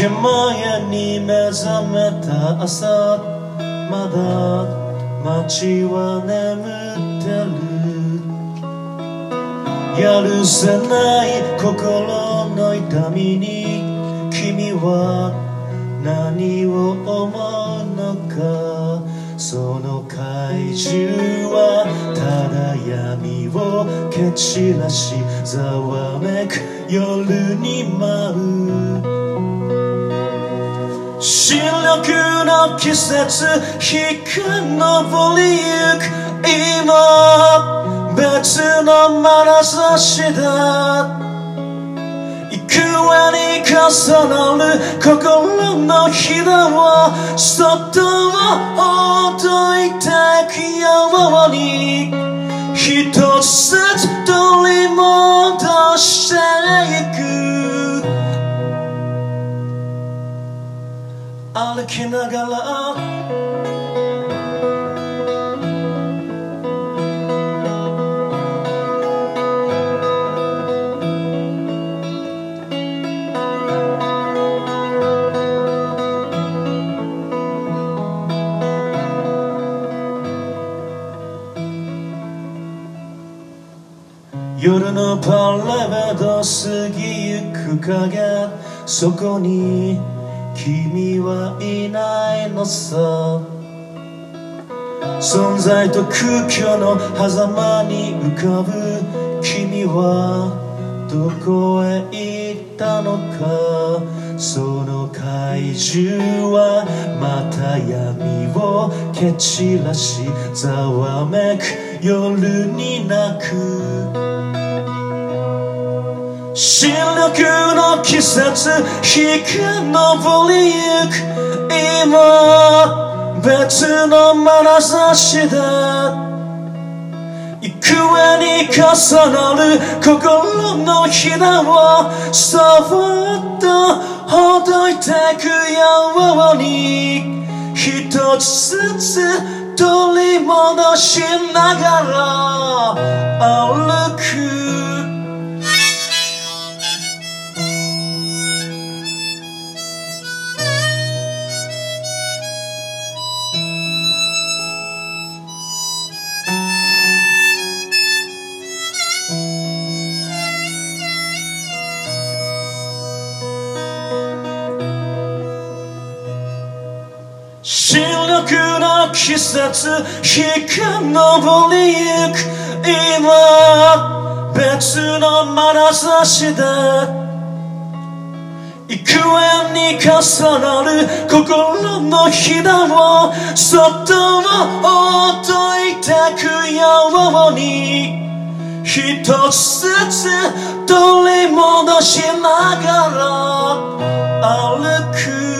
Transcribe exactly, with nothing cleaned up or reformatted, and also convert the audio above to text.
け前に目覚めた朝、まだ街は眠ってる。やるせない心の痛みに君は何を思うのか。その怪獣はただ闇を蹴散らしざわめく夜に舞う。新緑の季節日が昇りゆく。今別の眼差しだ。幾重に重なる心のひだをそっとほどいてくように、一つずつ取り戻していく。歩きながら夜のパレード過ぎゆく影、そこに君はいないのさ。存在と空虚の狭間に浮かぶ君はどこへ行ったのか。その怪獣はまた闇を蹴散らしざわめく夜に泣く。新緑の季節日が昇りゆく。今別の眼差しだ。幾重に重なる心のひだをそっとほどいてくように、一つずつ取り戻しながら歩く。新緑の季節日が昇りゆく。今別の眼差しだ。幾重に重なる心のひだをそっとほどいてくように、一つずつ取り戻しながら歩く。